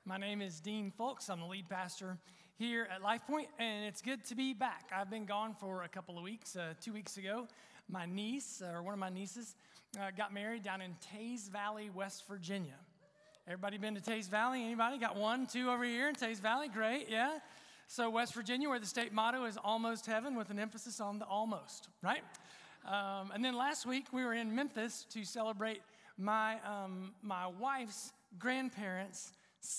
My name is Dean Folks. I'm the lead pastor here at Life Point, and it's good to be back. I've been gone for a couple of weeks. 2 weeks ago, my niece, or one of my nieces, got married down in Teays Valley, West Virginia. Everybody been to Teays Valley? Anybody? Got 1, 2 over here in Teays Valley? Great, yeah. So West Virginia, where the state motto is almost heaven, with an emphasis on the almost, right? And then last week, we were in Memphis to celebrate my wife's grandparents'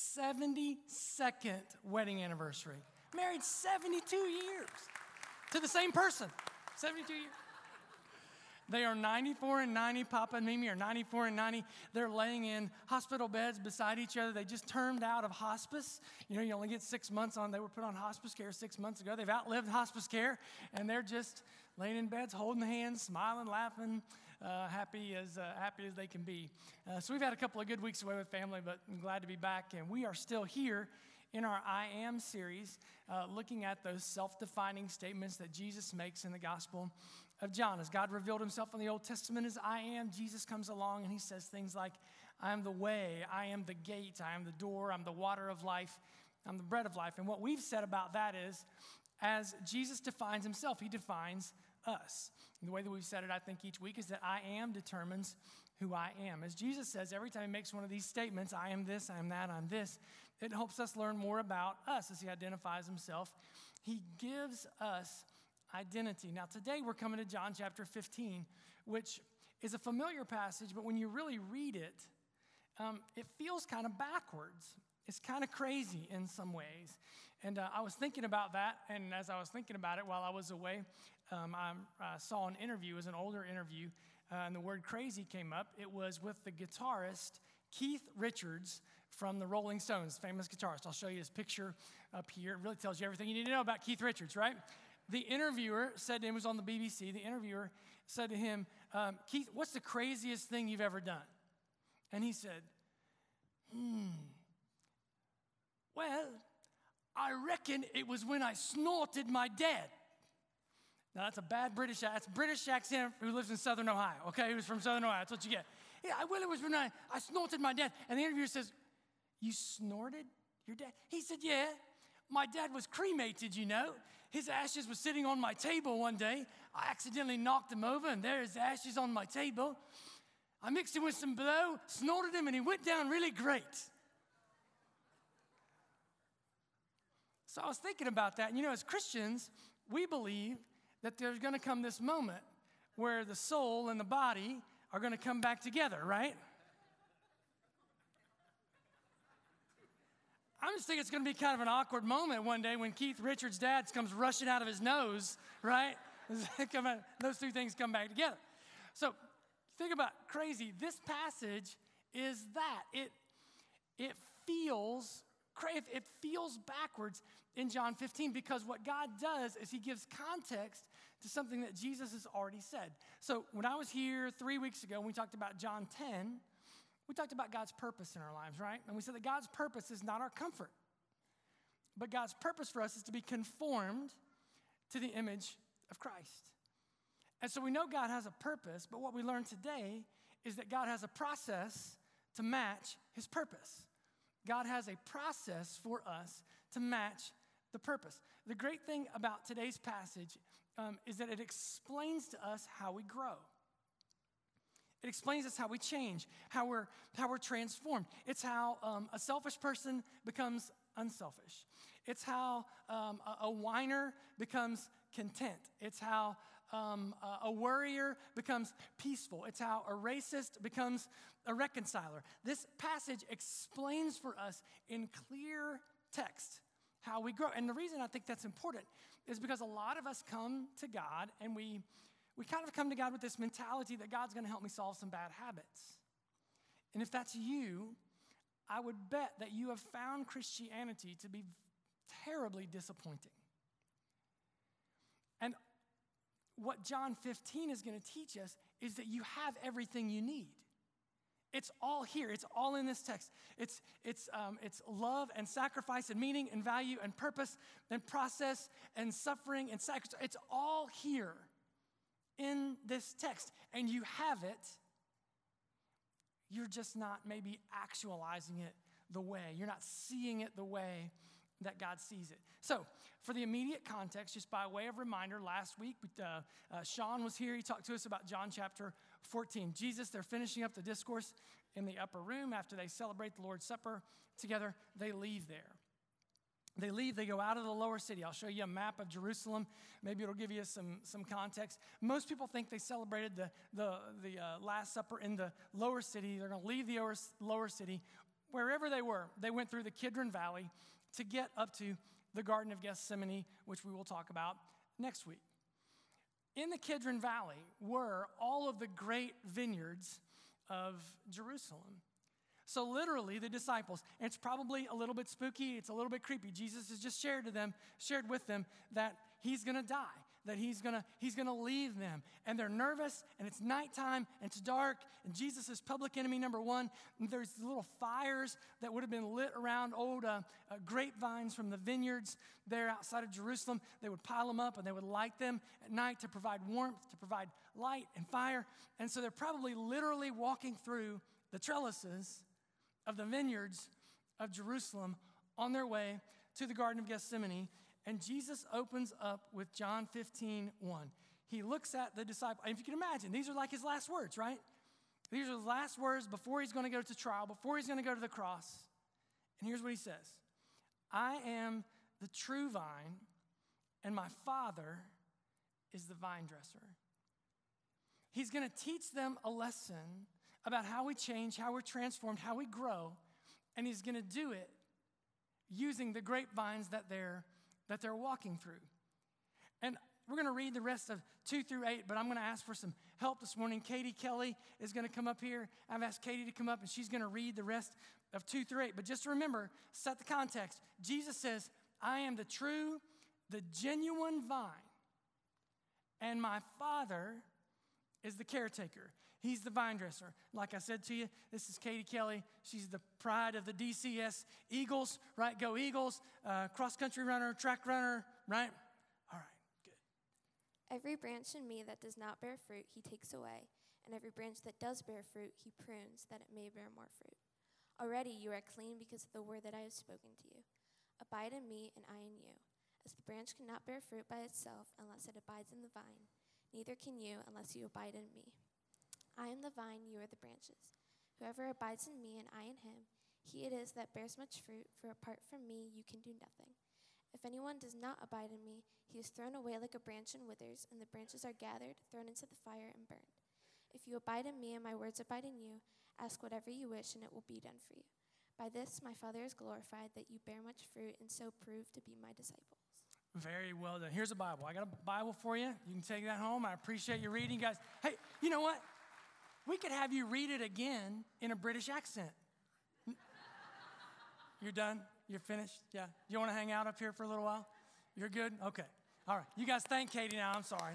72nd wedding anniversary. Married 72 years to the same person. 72 years. They are 94 and 90. Papa and Mimi are 94 and 90. They're laying in hospital beds beside each other. They just turned out of hospice. You know, you only get 6 months on. They were put on hospice care 6 months ago. They've outlived hospice care, and they're just laying in beds, holding hands, smiling, laughing, happy as they can be. So we've had a couple of good weeks away with family, but I'm glad to be back. And we are still here in our I Am series, looking at those self-defining statements that Jesus makes in the Gospel of John. As God revealed himself in the Old Testament as I am, Jesus comes along and he says things like, I am the way, I am the gate, I am the door, I'm the water of life, I'm the bread of life. And what we've said about that is, as Jesus defines himself, he defines us. And the way that we've said it, I think, each week is that I am determines who I am. As Jesus says, every time he makes one of these statements, I am this, I am that, I'm this, it helps us learn more about us as he identifies himself. He gives us identity. Now, today we're coming to John chapter 15, which is a familiar passage, but when you really read it, it feels kind of backwards. It's kind of crazy in some ways. And I was thinking about that, and as I was thinking about it while I was away, I saw an interview, it was an older interview, and the word crazy came up. It was with the guitarist Keith Richards from the Rolling Stones, famous guitarist. I'll show you his picture up here. It really tells you everything you need to know about Keith Richards, right? The interviewer said to him, it was on the BBC, the interviewer said to him, Keith, what's the craziest thing you've ever done? And he said, well, I reckon it was when I snorted my dad. Now, that's a bad British accent. That's a British accent who lives in Southern Ohio, okay? He was from Southern Ohio. That's what you get. Yeah, well, it was when I snorted my dad. And the interviewer says, you snorted your dad? He said, yeah. My dad was cremated, you know. His ashes were sitting on my table one day. I accidentally knocked him over, and there's ashes on my table. I mixed him with some blow, snorted him, and he went down really great. So I was thinking about that. And, you know, as Christians, we believe that there's going to come this moment where the soul and the body are going to come back together, right? I'm just thinking it's going to be kind of an awkward moment one day when Keith Richards' dad comes rushing out of his nose, right? Those two things come back together. So think about crazy. This passage is that. It feels backwards in John 15 because what God does is he gives context to something that Jesus has already said. So when I was here 3 weeks ago, when we talked about John 10, we talked about God's purpose in our lives, right? And we said that God's purpose is not our comfort, but God's purpose for us is to be conformed to the image of Christ. And so we know God has a purpose, but what we learned today is that God has a process to match his purpose. God has a process for us to match the purpose. The great thing about today's passage is that it explains to us how we grow. It explains us how we change, how we're transformed. It's how a selfish person becomes unselfish. It's how a whiner becomes content. It's how a worrier becomes peaceful. It's how a racist becomes a reconciler. This passage explains for us in clear text how we grow. And the reason I think that's important is because a lot of us come to God and we kind of come to God with this mentality that God's going to help me solve some bad habits. And if that's you, I would bet that you have found Christianity to be terribly disappointing. And what John 15 is going to teach us is that you have everything you need. It's all here. It's all in this text. It's love and sacrifice and meaning and value and purpose and process and suffering and sacrifice. It's all here in this text, and you have it. You're just not maybe actualizing it the way. You're not seeing it the way that God sees it. So, for the immediate context, just by way of reminder, last week, Sean was here. He talked to us about John chapter 14. Jesus, they're finishing up the discourse in the upper room after they celebrate the Lord's Supper together. They leave there. They go out of the lower city. I'll show you a map of Jerusalem. Maybe it'll give you some context. Most people think they celebrated the Last Supper in the lower city. They're going to leave the lower city. Wherever they were, they went through the Kidron Valley to get up to the Garden of Gethsemane, which we will talk about next week. In the Kidron Valley were all of the great vineyards of Jerusalem. So literally, the disciples, and it's probably a little bit spooky, it's a little bit creepy. Jesus has just shared with them that he's going to die, that he's going to leave them. And they're nervous, and it's nighttime, and it's dark, and Jesus is public enemy number one. And there's little fires that would have been lit around old grapevines from the vineyards there outside of Jerusalem. They would pile them up, and they would light them at night to provide warmth, to provide light and fire. And so they're probably literally walking through the trellises of the vineyards of Jerusalem on their way to the Garden of Gethsemane. And Jesus opens up with John 15:1. He looks at the disciple. And if you can imagine, these are like his last words, right? These are his last words before he's going to go to trial, before he's going to go to the cross. And here's what he says. I am the true vine, and my Father is the vine dresser. He's going to teach them a lesson about how we change, how we're transformed, how we grow, and he's going to do it using the grapevines that they're walking through. And we're going to read the rest of 2 through 8, but I'm going to ask for some help this morning. Katie Kelly is going to come up here. I've asked Katie to come up, and she's going to read the rest of 2 through 8. But just remember, set the context. Jesus says, I am the true, the genuine vine, and my Father is the caretaker. He's the vine dresser. Like I said to you, this is Katie Kelly. She's the pride of the DCS Eagles, right? Go Eagles, cross-country runner, track runner, right? All right, good. Every branch in me that does not bear fruit, he takes away. And every branch that does bear fruit, he prunes, that it may bear more fruit. Already you are clean because of the word that I have spoken to you. Abide in me, and I in you. As the branch cannot bear fruit by itself unless it abides in the vine, neither can you unless you abide in me. I am the vine, you are the branches. Whoever abides in me and I in him, he it is that bears much fruit, for apart from me you can do nothing. If anyone does not abide in me, he is thrown away like a branch and withers, and the branches are gathered, thrown into the fire, and burned. If you abide in me and my words abide in you, ask whatever you wish, and it will be done for you. By this my Father is glorified, that you bear much fruit, and so prove to be my disciples. Very well done. Here's a Bible. I got a Bible for you. You can take that home. I appreciate you reading, guys. Hey, you know what? We could have you read it again in a British accent. You're done? You're finished? Yeah. You want to hang out up here for a little while? You're good? Okay. All right. You guys thank Katie now. I'm sorry.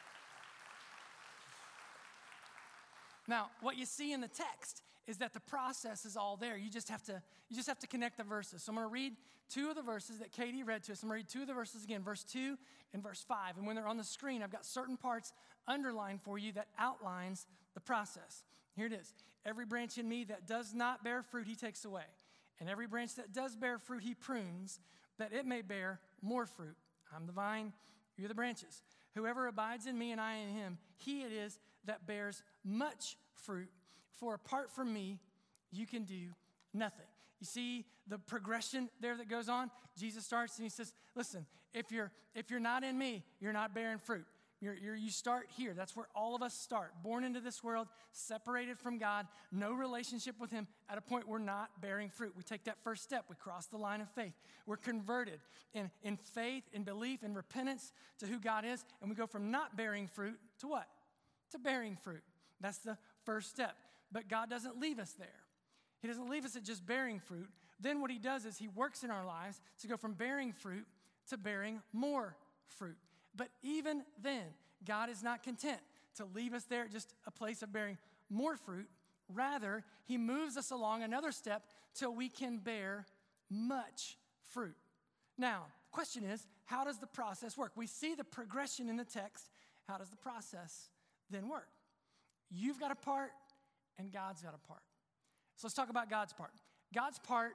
Now, what you see in the text is that the process is all there. You just have to connect the verses. So I'm going to read 2 of the verses that Katie read to us. I'm going to read 2 of the verses again, verse 2 and verse 5. And when they're on the screen, I've got certain parts underlined for you that outlines the process. Here it is. Every branch in me that does not bear fruit, he takes away. And every branch that does bear fruit, he prunes, that it may bear more fruit. I'm the vine, you're the branches. Whoever abides in me and I in him, he it is that bears much fruit. For apart from me, you can do nothing. You see the progression there that goes on? Jesus starts and he says, listen, if you're not in me, you're not bearing fruit. You start here. That's where all of us start. Born into this world, separated from God, no relationship with him. At a point, we're not bearing fruit. We take that first step. We cross the line of faith. We're converted in faith, in belief, in repentance to who God is. And we go from not bearing fruit to what? To bearing fruit. That's the first step. But God doesn't leave us there. He doesn't leave us at just bearing fruit. Then what he does is he works in our lives to go from bearing fruit to bearing more fruit. But even then, God is not content to leave us there at just a place of bearing more fruit. Rather, he moves us along another step till we can bear much fruit. Now, the question is, how does the process work? We see the progression in the text. How does the process then work? You've got a part, and God's got a part. So let's talk about God's part. God's part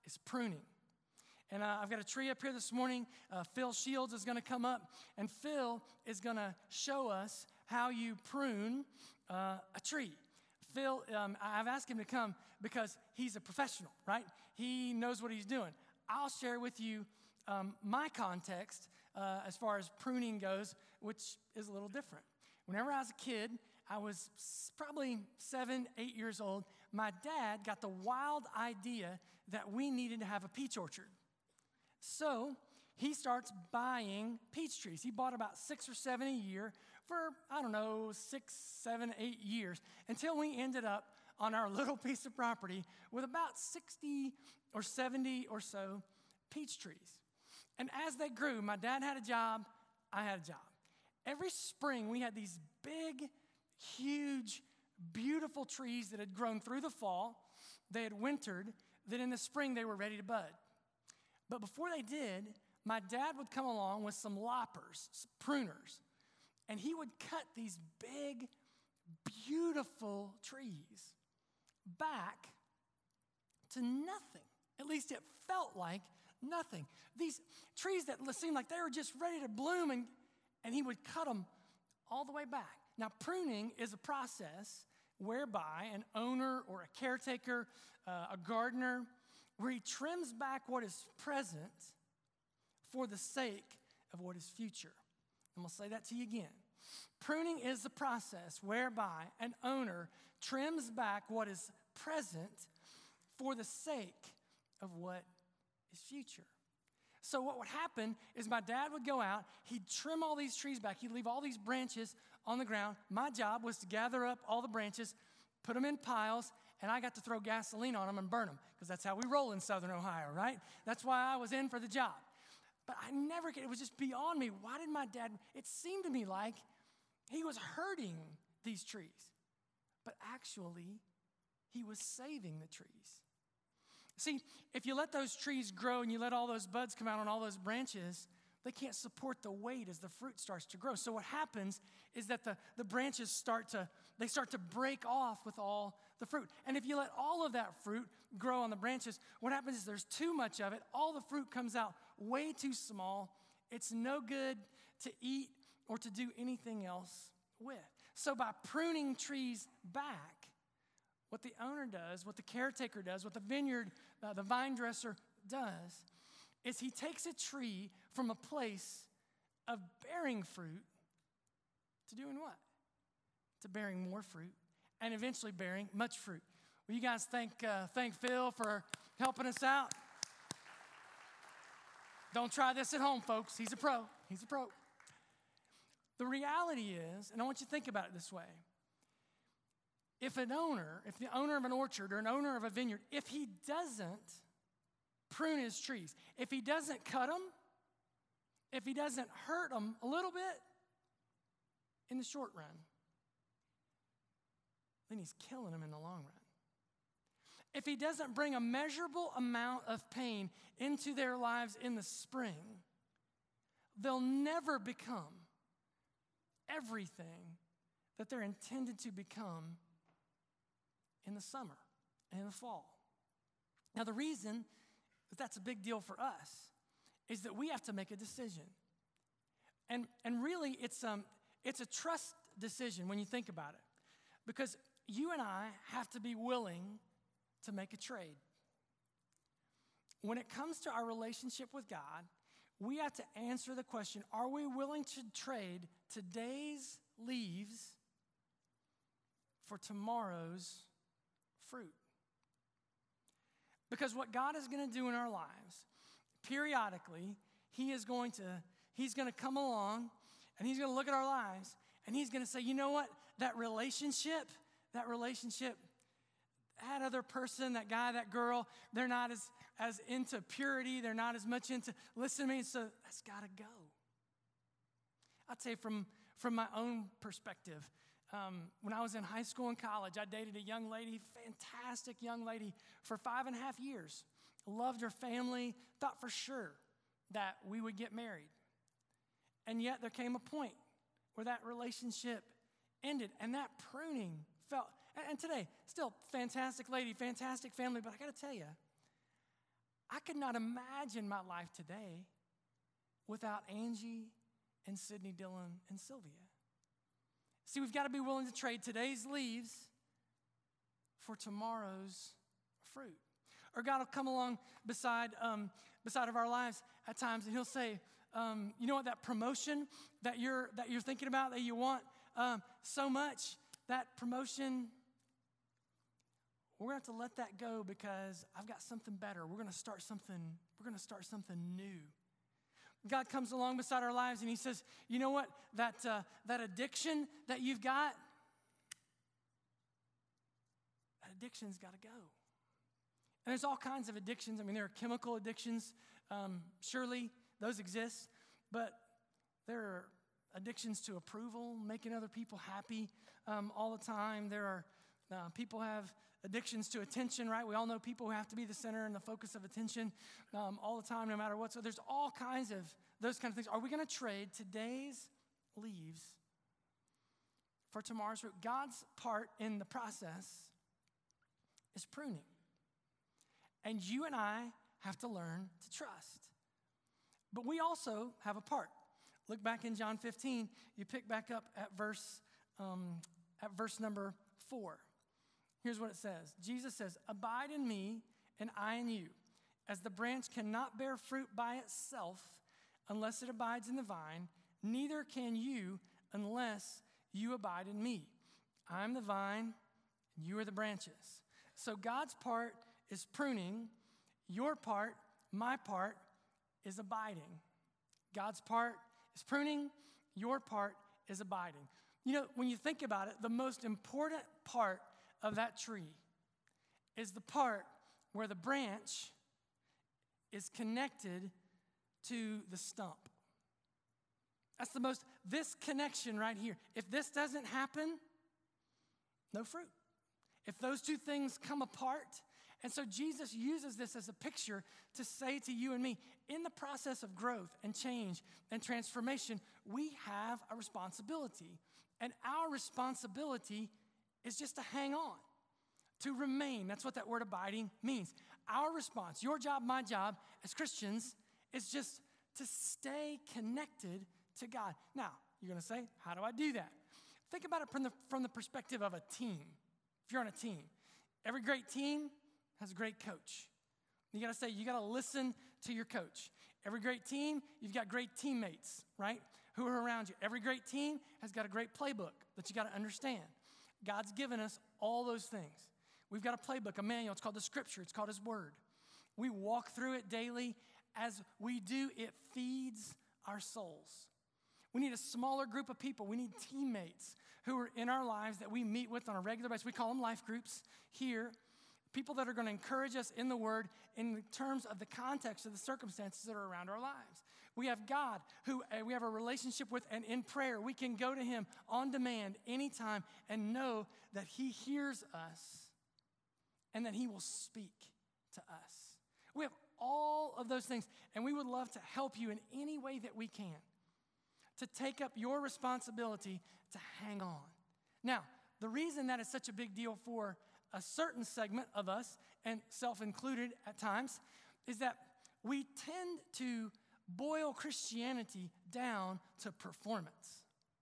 is pruning. And I've got a tree up here this morning. Phil Shields is going to come up, and Phil is going to show us how you prune a tree. Phil, I've asked him to come because he's a professional, right? He knows what he's doing. I'll share with you my context as far as pruning goes, which is a little different. Whenever I was a kid, I was probably 7, 8 years old. My dad got the wild idea that we needed to have a peach orchard. So he starts buying peach trees. He bought about 6 or 7 a year for, 6, 7, 8 years until we ended up on our little piece of property with about 60 or 70 or so peach trees. And as they grew, my dad had a job, I had a job. Every spring, we had these big, huge, beautiful trees that had grown through the fall. They had wintered. Then in the spring, they were ready to bud. But before they did, my dad would come along with some loppers, pruners, and he would cut these big, beautiful trees back to nothing. At least it felt like nothing. These trees that seemed like they were just ready to bloom, and he would cut them all the way back. Now, pruning is a process whereby an owner or a caretaker, a gardener, where he trims back what is present for the sake of what is future. I'm going to say that to you again. Pruning is the process whereby an owner trims back what is present for the sake of what is future. So what would happen is my dad would go out, he'd trim all these trees back, he'd leave all these branches on the ground. My job was to gather up all the branches, put them in piles, and I got to throw gasoline on them and burn them, because that's how we roll in Southern Ohio, right? That's why I was in for the job. But it was just beyond me. Why did my dad, it seemed to me like he was hurting these trees. But actually, he was saving the trees. See, if you let those trees grow and you let all those buds come out on all those branches, they can't support the weight as the fruit starts to grow. So what happens is that the branches start to break off with all the fruit. And if you let all of that fruit grow on the branches, what happens is there's too much of it. All the fruit comes out way too small. It's no good to eat or to do anything else with. So by pruning trees back, what the owner does, what the caretaker does, what the vineyard, the vine dresser does, is he takes a tree from a place of bearing fruit to doing what? To bearing more fruit and eventually bearing much fruit. Will you guys thank Phil for helping us out? Don't try this at home, folks. He's a pro. He's a pro. The reality is, and I want you to think about it this way, if the owner of an orchard or an owner of a vineyard, if he doesn't prune his trees, if he doesn't cut them, if he doesn't hurt them a little bit in the short run, then he's killing them in the long run. If he doesn't bring a measurable amount of pain into their lives in the spring, they'll never become everything that they're intended to become in the summer and in the fall. Now, the reason that that's a big deal for us is that we have to make a decision. And really, it's a trust decision when you think about it. Because you and I have to be willing to make a trade. When it comes to our relationship with God, we have to answer the question, are we willing to trade today's leaves for tomorrow's fruit? Because what God is going to do in our lives, periodically, He's going to come along and He's going to look at our lives and He's going to say, you know what, that relationship, that other person, that guy, that girl, they're not as into purity, they're not as much into, listen to me, so that's got to go. I'd say from my own perspective, when I was in high school and college, I dated a young lady, fantastic young lady, for 5.5 years. Loved her family, thought for sure that we would get married. And yet there came a point where that relationship ended, and that pruning felt, and today, still fantastic lady, fantastic family, but I got to tell you, could not imagine my life today without Angie and Sydney, Dylan, and Sylvia. See, we've got to be willing to trade today's leaves for tomorrow's fruit. Or God will come along beside of our lives at times, and he'll say, you know what, that promotion that you're thinking about, that you want so much, that promotion, we're going to have to let that go because I've got something better. We're going to start something new. God comes along beside our lives and he says, you know what, that addiction that you've got, that addiction's got to go. And there's all kinds of addictions. I mean, there are chemical addictions. Surely those exist. But there are addictions to approval, making other people happy all the time. There are people have addictions to attention, right? We all know people who have to be the center and the focus of attention all the time, no matter what. So there's all kinds of those kind of things. Are we going to trade today's leaves for tomorrow's fruit? God's part in the process is pruning. And you and I have to learn to trust. But we also have a part. Look back in John 15. You pick back up at verse number 4. Here's what it says. Jesus says, abide in me and I in you. As the branch cannot bear fruit by itself unless it abides in the vine, neither can you unless you abide in me. I'm the vine, and you are the branches. So God's part is pruning. Your part, my part, is abiding. God's part is pruning. Your part is abiding. You know, when you think about it, the most important part of that tree is the part where the branch is connected to the stump. That's this connection right here. If this doesn't happen, no fruit. If those two things come apart, and so Jesus uses this as a picture to say to you and me, in the process of growth and change and transformation, we have a responsibility. And our responsibility is just to hang on, to remain. That's what that word abiding means. Our response, your job, my job as Christians, is just to stay connected to God. Now, you're going to say, how do I do that? Think about it from the perspective of a team. If you're on a team, every great team has a great coach. You got to listen to your coach. Every great team, you've got great teammates, right, who are around you. Every great team has got a great playbook that you got to understand. God's given us all those things. We've got a playbook, a manual. It's called the Scripture. It's called His Word. We walk through it daily. As we do, it feeds our souls. We need a smaller group of people. We need teammates who are in our lives that we meet with on a regular basis. We call them life groups here. People that are going to encourage us in the Word in terms of the context of the circumstances that are around our lives. We have God who we have a relationship with, and in prayer we can go to Him on demand anytime and know that He hears us and that He will speak to us. We have all of those things, and we would love to help you in any way that we can to take up your responsibility to hang on. Now, the reason that is such a big deal for a certain segment of us, and self-included at times, is that we tend to boil Christianity down to performance.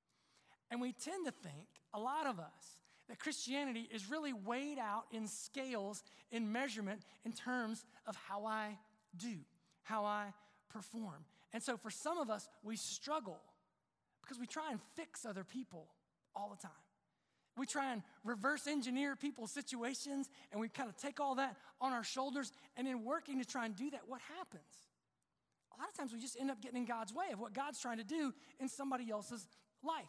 And we tend to think, a lot of us, that Christianity is really weighed out in scales, in measurement, in terms of how I do, how I perform. And so for some of us, we struggle because we try and fix other people all the time. We try and reverse engineer people's situations, and we kind of take all that on our shoulders. And in working to try and do that, what happens? A lot of times we just end up getting in God's way of what God's trying to do in somebody else's life.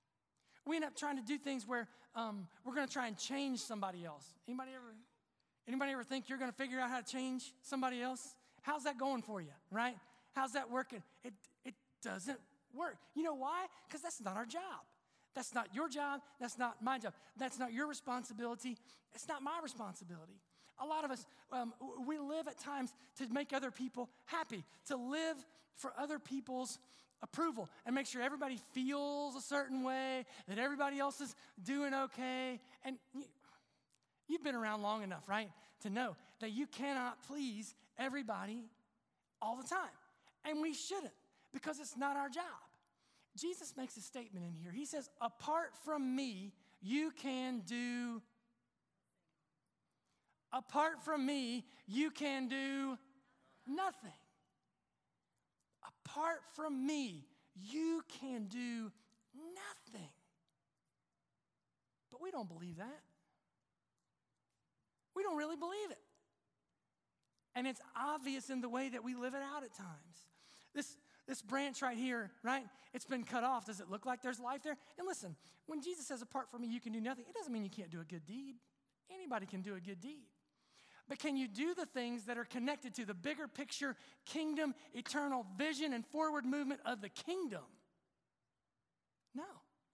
We end up trying to do things where we're going to try and change somebody else. Anybody ever think you're going to figure out how to change somebody else? How's that going for you, right? How's that working? It doesn't work. You know why? Because that's not our job. That's not your job. That's not my job. That's not your responsibility. It's not my responsibility. A lot of us, we live at times to make other people happy, to live for other people's approval and make sure everybody feels a certain way, that everybody else is doing okay. And you've been around long enough, right, to know that you cannot please everybody all the time. And we shouldn't, because it's not our job. Jesus makes a statement in here. He says, apart from me, you can do. Apart from me, you can do nothing. Apart from me, you can do nothing. But we don't believe that. We don't really believe it. And it's obvious in the way that we live it out at times. This branch right here, right? It's been cut off. Does it look like there's life there? And listen, when Jesus says, apart from me, you can do nothing, it doesn't mean you can't do a good deed. Anybody can do a good deed. But can you do the things that are connected to the bigger picture, kingdom, eternal vision, and forward movement of the kingdom? No.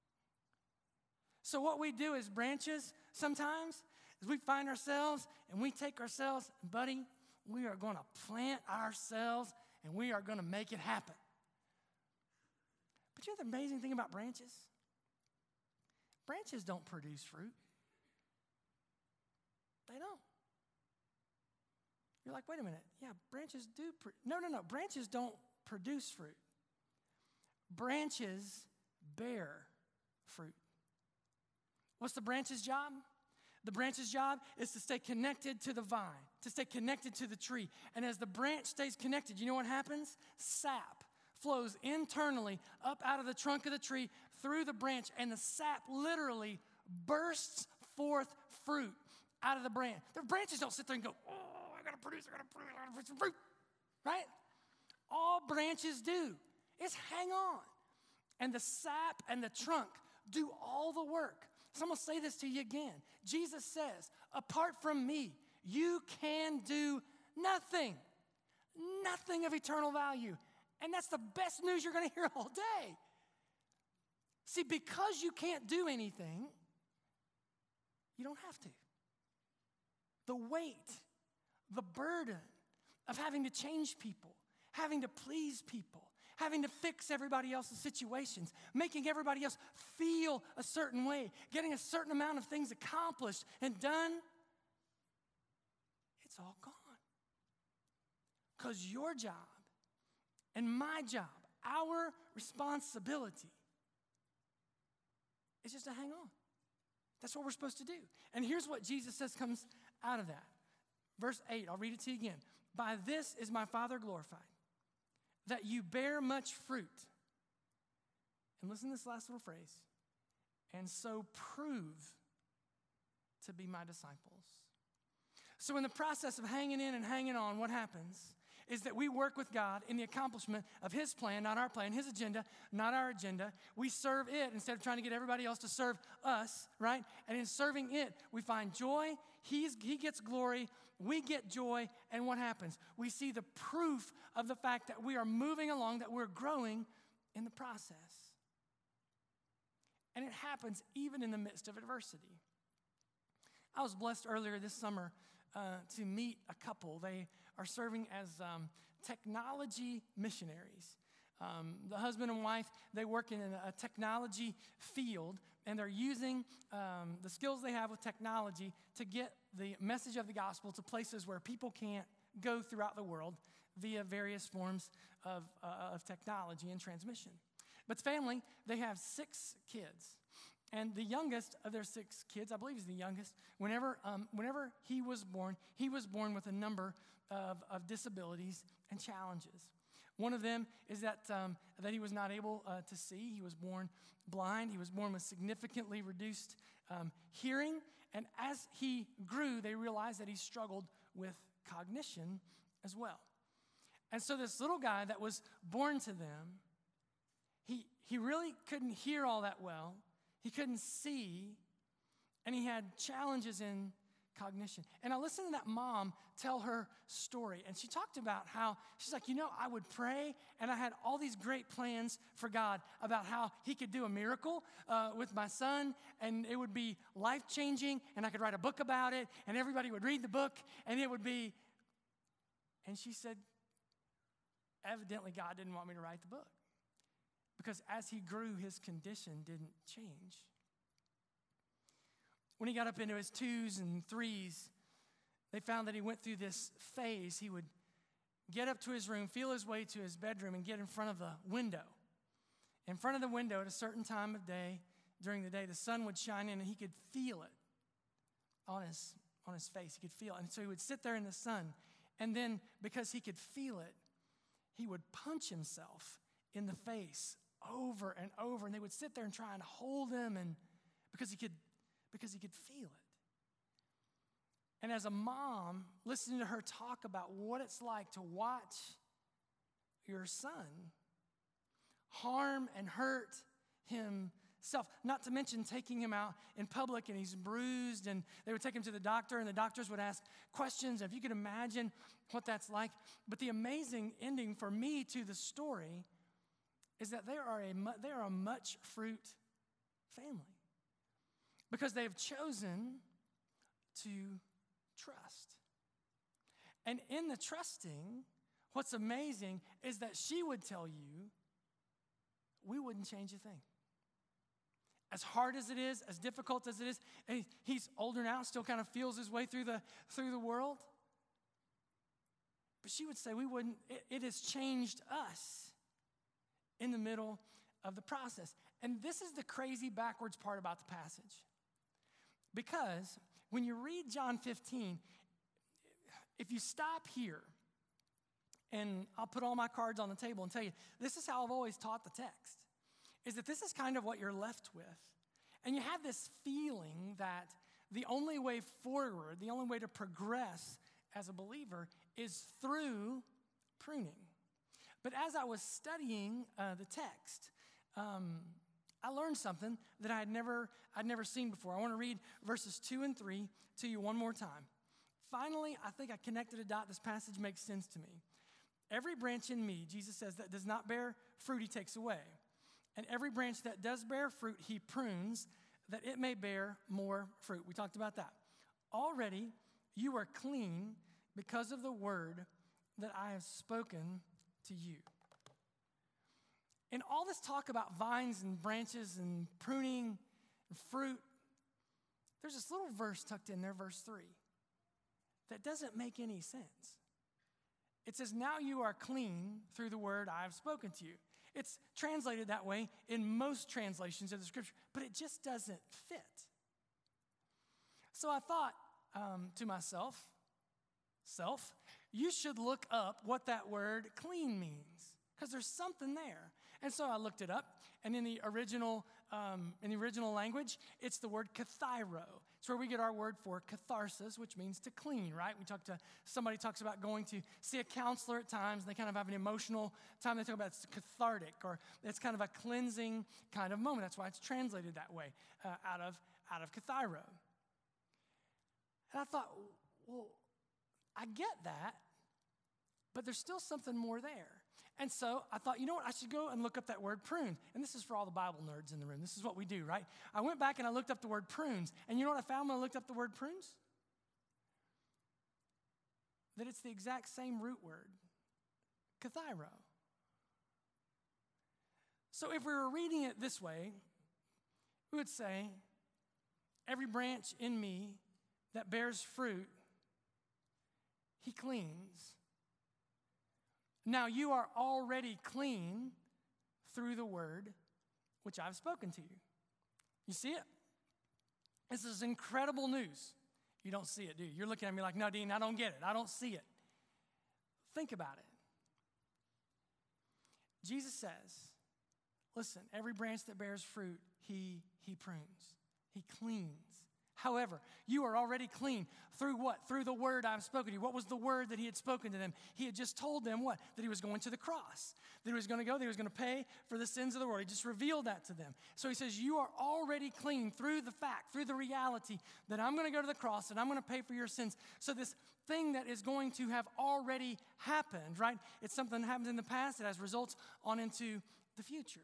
So what we do as branches sometimes is we find ourselves and we take ourselves, buddy, we are going to plant ourselves and we are going to make it happen. But you know the amazing thing about branches? Branches don't produce fruit. They don't. You're like, wait a minute. Yeah, branches do. No. Branches don't produce fruit. Branches bear fruit. What's the branch's job? The branch's job is to stay connected to the vine, to stay connected to the tree. And as the branch stays connected, you know what happens? Sap flows internally up out of the trunk of the tree through the branch, and the sap literally bursts forth fruit out of the branch. The branches don't sit there and go, oh, I gotta produce some fruit, right? All branches do is hang on. And the sap and the trunk do all the work. So I'm going to say this to you again. Jesus says, apart from me, you can do nothing. Nothing of eternal value. And that's the best news you're going to hear all day. See, because you can't do anything, you don't have to. The weight, the burden of having to change people, having to please people, having to fix everybody else's situations, making everybody else feel a certain way, getting a certain amount of things accomplished and done, it's all gone. Because your job and my job, our responsibility is just to hang on. That's what we're supposed to do. And here's what Jesus says comes out of that. Verse 8, I'll read it to you again. By this is my Father glorified, that you bear much fruit. And listen to this last little phrase. And so prove to be my disciples. So in the process of hanging in and hanging on, what happens is that we work with God in the accomplishment of His plan, not our plan, His agenda, not our agenda. We serve it instead of trying to get everybody else to serve us, right? And in serving it, we find joy. He gets glory. We get joy. And what happens? We see the proof of the fact that we are moving along, that we're growing in the process. And it happens even in the midst of adversity. I was blessed earlier this summer to meet a couple. They are serving as technology missionaries. The husband and wife, they work in a technology field, and they're using the skills they have with technology to get the message of the gospel to places where people can't go throughout the world via various forms of technology and transmission. But the family, they have 6 kids. And the youngest of their 6 kids, I believe he's the youngest, whenever he was born with a number of disabilities and challenges. One of them is that he was not able to see. He was born blind. He was born with significantly reduced hearing. And as he grew, they realized that he struggled with cognition as well. And so this little guy that was born to them, he really couldn't hear all that well. He couldn't see, and he had challenges in cognition. And I listened to that mom tell her story, and she talked about how, she's like, I would pray, and I had all these great plans for God about how He could do a miracle with my son, and it would be life-changing, and I could write a book about it, and everybody would read the book, and it would be, and she said, evidently God didn't want me to write the book. Because as he grew, his condition didn't change. When he got up into his 2s and 3s, they found that he went through this phase. He would get up to his room, feel his way to his bedroom, and get in front of the window. In front of the window at a certain time of day, during the day, the sun would shine in and he could feel it on his face. He could feel it. And so he would sit there in the sun. And then because he could feel it, he would punch himself in the face over and over. And they would sit there and try and hold him and because he could feel it. And as a mom, listening to her talk about what it's like to watch your son harm and hurt himself, not to mention taking him out in public and he's bruised, and they would take him to the doctor and the doctors would ask questions. If you could imagine what that's like. But the amazing ending for me to the story is that they are a much fruit family because they have chosen to trust. And in the trusting, what's amazing is that she would tell you, we wouldn't change a thing. As hard as it is, as difficult as it is, and he's older now, still kind of feels his way through the world. But she would say, we wouldn't, it has changed us in the middle of the process. And this is the crazy backwards part about the passage. Because when you read John 15, if you stop here, and I'll put all my cards on the table and tell you, this is how I've always taught the text, is that this is kind of what you're left with. And you have this feeling that the only way forward, the only way to progress as a believer is through pruning. But as I was studying the text, I learned something that I'd never seen before. I want to read verses 2 and 3 to you one more time. Finally, I think I connected a dot. This passage makes sense to me. Every branch in me, Jesus says, that does not bear fruit, he takes away. And every branch that does bear fruit, he prunes, that it may bear more fruit. We talked about that. Already, you are clean because of the word that I have spoken to you. In all this talk about vines and branches and pruning and fruit, there's this little verse tucked in there, verse 3, that doesn't make any sense. It says, now you are clean through the word I have spoken to you. It's translated that way in most translations of the scripture, but it just doesn't fit. So I thought to myself, you should look up what that word clean means, because there's something there. And so I looked it up, and in the original language, it's the word kathairo. It's where we get our word for catharsis, which means to clean, right? Somebody talks about going to see a counselor at times, and they kind of have an emotional time. They talk about it's cathartic, or it's kind of a cleansing kind of moment. That's why it's translated that way, out of kathairo. And I thought, well, I get that, but there's still something more there. And so I thought, you know what, I should go and look up that word prunes. And this is for all the Bible nerds in the room. This is what we do, right? I went back and I looked up the word prunes. And you know what I found when I looked up the word prunes? That it's the exact same root word, kathairo. So if we were reading it this way, we would say, every branch in me that bears fruit, he cleans. Now you are already clean through the word which I've spoken to you. You see it? This is incredible news. You don't see it, do you? You're looking at me like, no, Dean, I don't get it. I don't see it. Think about it. Jesus says, listen, every branch that bears fruit, he prunes. He cleans. However, you are already clean through what? Through the word I've spoken to you. What was the word that he had spoken to them? He had just told them what? That he was going to the cross. That he was going to go, that he was going to pay for the sins of the world. He just revealed that to them. So he says, you are already clean through the fact, through the reality that I'm going to go to the cross and I'm going to pay for your sins. So this thing that is going to have already happened, right? It's something that happens in the past. It has results on into the future.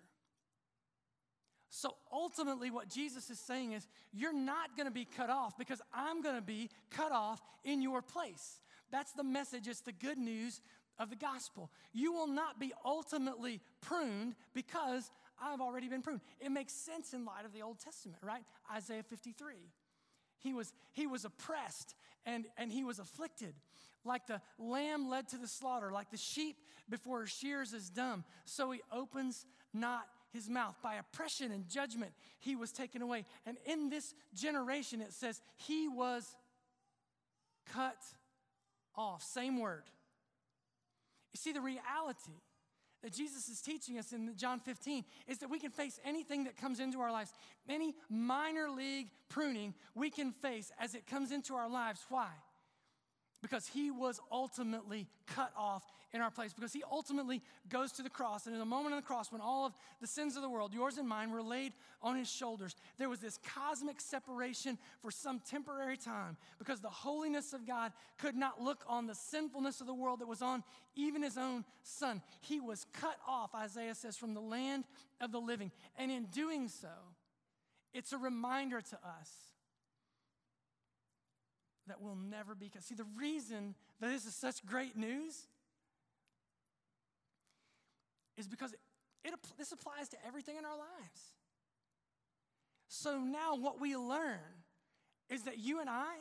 So ultimately what Jesus is saying is, you're not going to be cut off because I'm going to be cut off in your place. That's the message. It's the good news of the gospel. You will not be ultimately pruned because I've already been pruned. It makes sense in light of the Old Testament, right? Isaiah 53. He was oppressed and he was afflicted. Like the lamb led to the slaughter, like the sheep before her shears is dumb, so he opens not his mouth. By oppression and judgment, he was taken away. And in this generation, it says, he was cut off. Same word. You see, the reality that Jesus is teaching us in John 15 is that we can face anything that comes into our lives. Any minor league pruning we can face as it comes into our lives. Why? Because he was ultimately cut off in our place. Because he ultimately goes to the cross. And in a moment on the cross, when all of the sins of the world, yours and mine, were laid on his shoulders, there was this cosmic separation for some temporary time. Because the holiness of God could not look on the sinfulness of the world that was on even his own son. He was cut off, Isaiah says, from the land of the living. And in doing so, it's a reminder to us that we'll never be cut. See, the reason that this is such great news is because this applies to everything in our lives. So now what we learn is that you and I,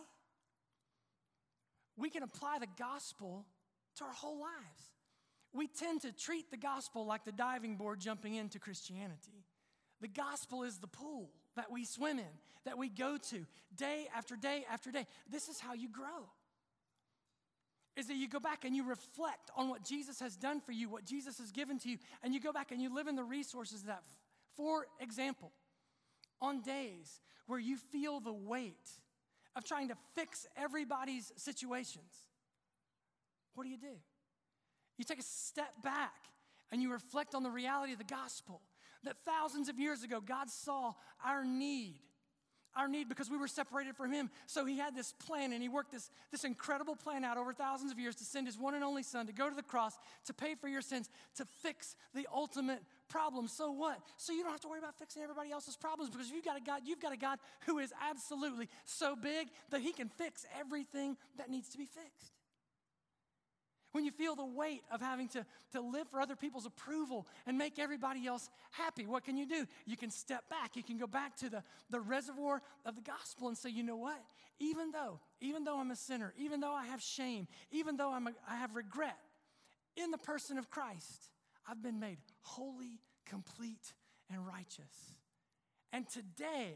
we can apply the gospel to our whole lives. We tend to treat the gospel like the diving board jumping into Christianity. The gospel is the pool that we swim in, that we go to day after day after day. This is how you grow. Is that you go back and you reflect on what Jesus has done for you, what Jesus has given to you, and you go back and you live in the resources of that. For example, on days where you feel the weight of trying to fix everybody's situations, what do? You take a step back and you reflect on the reality of the gospel. That thousands of years ago, God saw our need because we were separated from him. So he had this plan, and he worked this incredible plan out over thousands of years to send his one and only son to go to the cross, to pay for your sins, to fix the ultimate problem. So what? So you don't have to worry about fixing everybody else's problems, because you've got a God who is absolutely so big that he can fix everything that needs to be fixed. When you feel the weight of having to live for other people's approval and make everybody else happy, what can you do? You can step back. You can go back to the reservoir of the gospel and say, you know what? Even though I'm a sinner, even though I have shame, even though I have regret, in the person of Christ, I've been made holy, complete, and righteous. And today,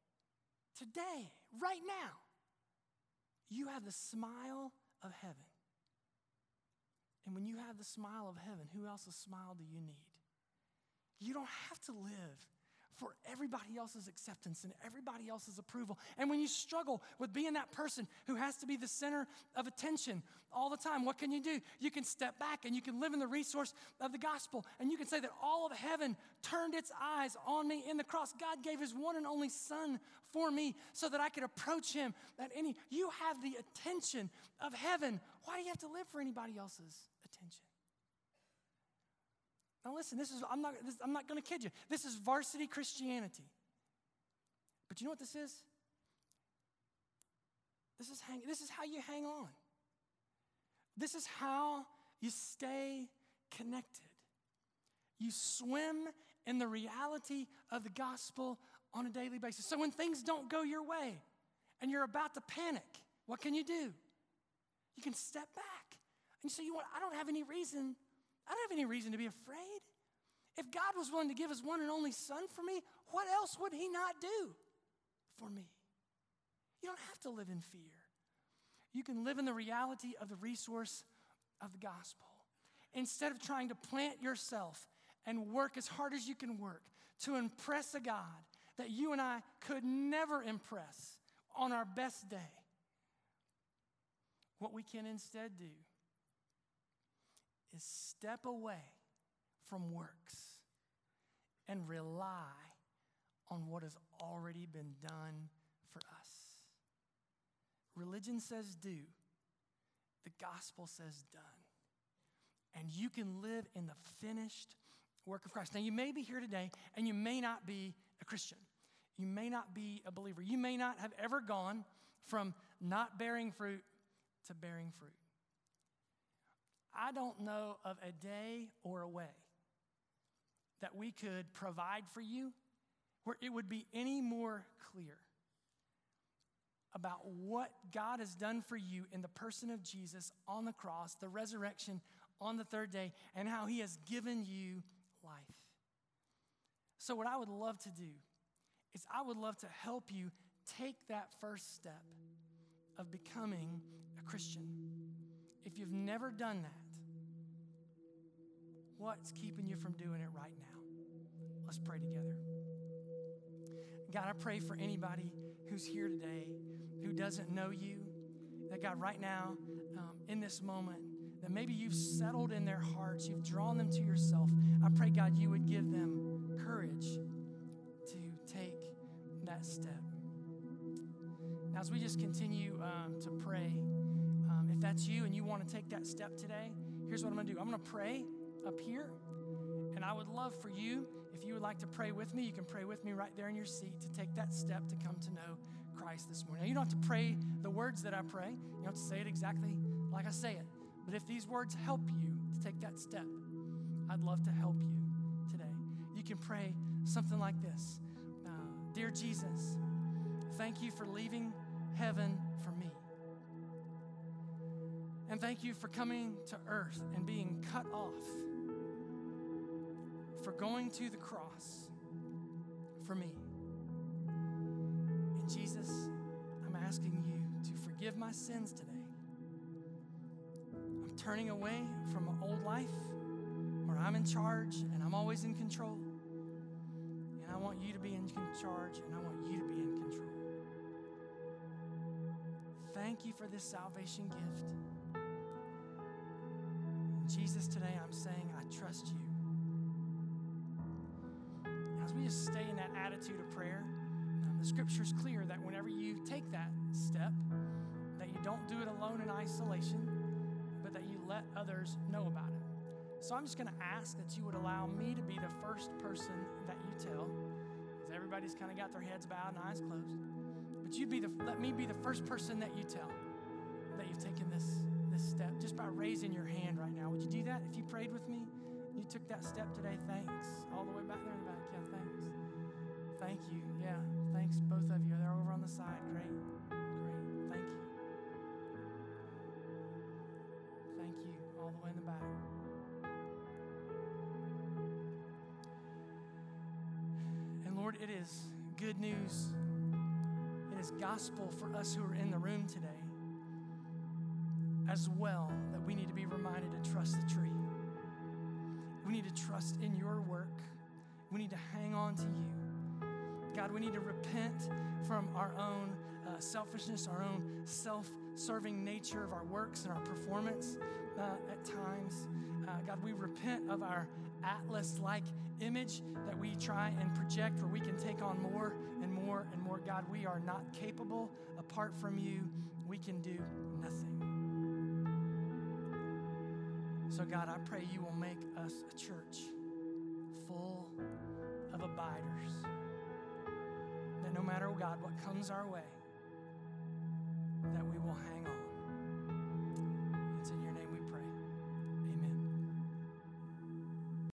right now, you have the smile of heaven. And when you have the smile of heaven, who else's smile do you need? You don't have to live for everybody else's acceptance and everybody else's approval. And when you struggle with being that person who has to be the center of attention all the time, what can you do? You can step back and you can live in the resource of the gospel. And you can say that all of heaven turned its eyes on me in the cross. God gave his one and only son for me so that I could approach him. You have the attention of heaven. Why do you have to live for anybody else's attention? Now listen, I'm not going to kid you. This is varsity Christianity. But you know what this is? This is how you hang on. This is how you stay connected. You swim in the reality of the gospel on a daily basis. So when things don't go your way and you're about to panic, what can you do? You can step back and you say, you know what, I don't have any reason to be afraid. If God was willing to give his one and only son for me, what else would he not do for me? You don't have to live in fear. You can live in the reality of the resource of the gospel. Instead of trying to plant yourself and work as hard as you can work to impress a God that you and I could never impress on our best day, what we can instead do is step away from works and rely on what has already been done for us. Religion says do. The gospel says done. And you can live in the finished work of Christ. Now, you may be here today and you may not be a Christian. You may not be a believer. You may not have ever gone from not bearing fruit to bearing fruit. I don't know of a day or a way that we could provide for you where it would be any more clear about what God has done for you in the person of Jesus on the cross, the resurrection on the third day, and how he has given you life. So what I would love to do is I would love to help you take that first step of becoming a Christian. If you've never done that, what's keeping you from doing it right now? Let's pray together. God, I pray for anybody who's here today who doesn't know you, that God, right now, in this moment, that maybe you've settled in their hearts, you've drawn them to yourself. I pray, God, you would give them courage to take that step. Now, as we just continue to pray, if that's you and you want to take that step today, here's what I'm going to do. I'm going to pray up here, and I would love for you, if you would like to pray with me, you can pray with me right there in your seat to take that step to come to know Christ this morning. Now, you don't have to pray the words that I pray. You don't have to say it exactly like I say it. But if these words help you to take that step, I'd love to help you today. You can pray something like this. Dear Jesus, thank you for leaving heaven for me. And thank you for coming to earth and being cut off, for going to the cross for me. And Jesus, I'm asking you to forgive my sins today. I'm turning away from an old life where I'm in charge and I'm always in control. And I want you to be in charge, and I want you to be in control. Thank you for this salvation gift. Jesus, today I'm saying I trust you. As we just stay in that attitude of prayer, the scripture's clear that whenever you take that step, that you don't do it alone in isolation, but that you let others know about it. So I'm just going to ask that you would allow me to be the first person that you tell, because everybody's kind of got their heads bowed and eyes closed. But let me be the first person that you tell that you've taken this step, just by raising your hand right now. Would you do that? If you prayed with me, you took that step today, thanks. All the way back there in the back, yeah, thanks. Thank you, yeah, thanks, both of you. They're over on the side, great, thank you. Thank you, all the way in the back. And Lord, it is good news. It is gospel for us who are in the room today as well, that we need to be reminded to trust the tree. We need to trust in your work. We need to hang on to you. God, we need to repent from our own selfishness, our own self-serving nature of our works and our performance at times. God, we repent of our Atlas-like image that we try and project, where we can take on more and more and more. God, we are not capable. Apart from you, we can do nothing. So God, I pray you will make us a church full of abiders. That no matter, God, what comes our way,